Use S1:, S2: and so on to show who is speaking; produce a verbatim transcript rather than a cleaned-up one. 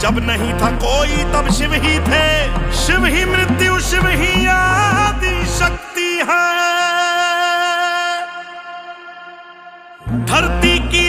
S1: जब नहीं था कोई तब शिव ही थे, शिव ही मृत्यु, शिव ही आदि शक्ति है। धरती की